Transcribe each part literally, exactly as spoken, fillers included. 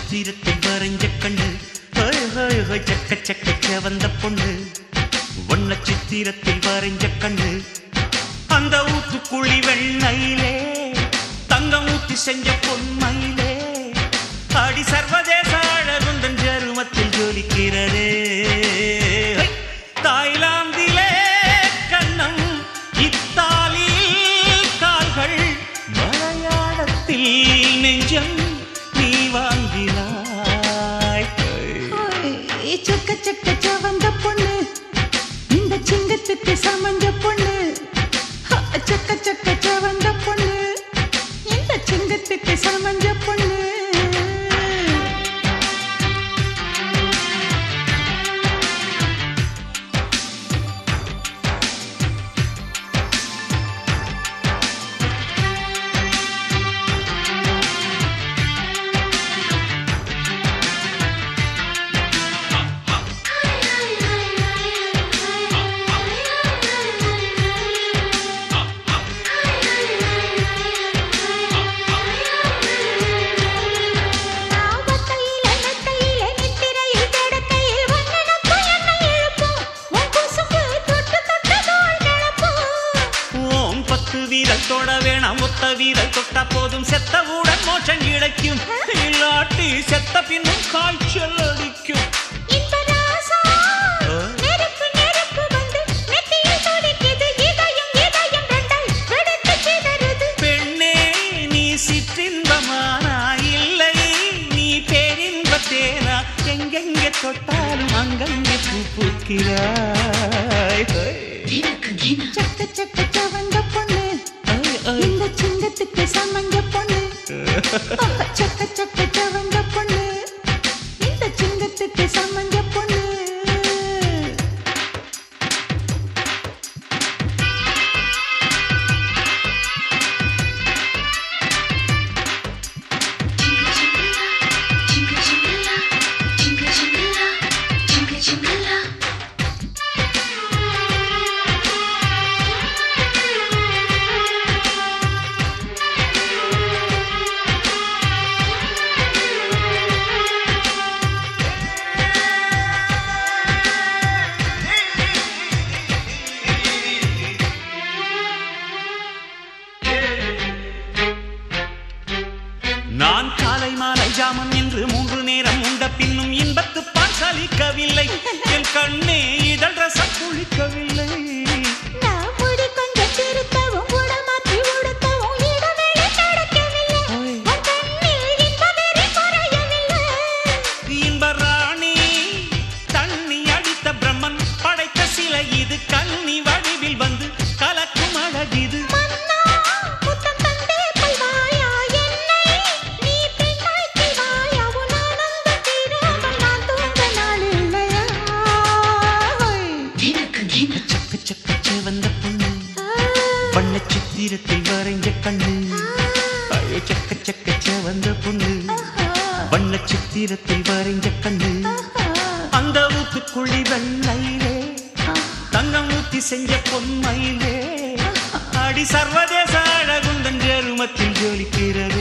சித்திரத்தில் வரைஞ்ச கண்ணு சக்க சக்க செவந்த பொண்ணு வண்ண சித்திரத்தில் வரைஞ்ச கண்ணு அந்த ஊத்துக்குழி வெண்ணையிலே தங்கம் ஊத்தி செஞ்ச பொன்மையிலே அடி சர்வதேச அழகுந்தன் ஜருமத்தில் ஜொலிக்கிறதே தாய்லாந்திலே கண்ணம் இத்தாலியில் கால்கள் மலையாளத்தில் நெஞ்சம் நீ வாங்கினாய் சக்க சக்க செவந்த பொண்ணு இந்த சிங்கத்துக்கு சமஞ்ச பொண்ணு சக்க சக்க செவந்த பொண்ணு இந்த சிங்கத்துக்கு சமஞ்ச பொண்ணு வீரல் தொட வேணாம் ஒத்த வீரல் தொட்ட போதும் செத்தவுடன் மோட்சம் கிடைக்கும் இல்லாட்டி செத்த பின்னும் காய்ச்சல் அடிக்கும் பெண்ணே நீ சிற்றின்பமானா இல்லை நீ பேரின்பத்தேனா எங்கெங்க தொட்டாலும் அங்கங்கே பூ பூக்கிறாய் சக்க சக்க செவந்த பொண்ணு இந்த சிங்கத்துக்கு சமஞ்ச பொண்ணு சக்க சக்க செவந்த பொண்ணு இந்த சிங்கத்துக்கு சமஞ்ச பொண்ணு நான் காலை மாலை ஜாமம் என்று மூன்று நேரம் உண்ட பின்னும் இன்பத்து பால் சலிக்கவில்லை என் கண்ணே இதழ் ரசம் குளிக்கவில்லை இன்ப ராணி தண்ணி அடித்த பிரம்மன் படைத்த சிலை இது கண்ணி வடிவில் வந்து கலக்கும் அழகிது வந்த பொண்ணு வண்ண சித்திரத்தில் வரைஞ்ச கண்ணு அழு சக்க சக்க செவந்த பொண்ணு வண்ண சித்திரத்தில் வரைஞ்ச கண்ணு அந்த ஊத்துக்குழி வெண்ணையிலே தங்கம் ஊத்தி செஞ்ச பொன்மையிலே அடி சர்வதேச அழகுந்தன் ஜருமத்தில் ஜொலிக்கிறது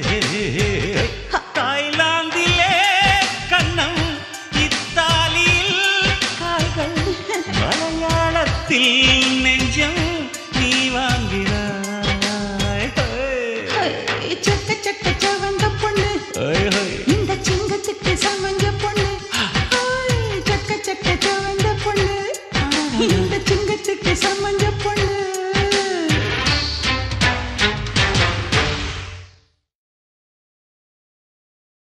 தாய்லாந்திலே கண்ணம் இத்தாலியில் கால்கள் மலையாளத்தில் நெஞ்சம் நீ வாங்கினாய் சக்க சக்க செவந்த பொண்ணு இந்த சிங்கத்துக்கு சமஞ்ச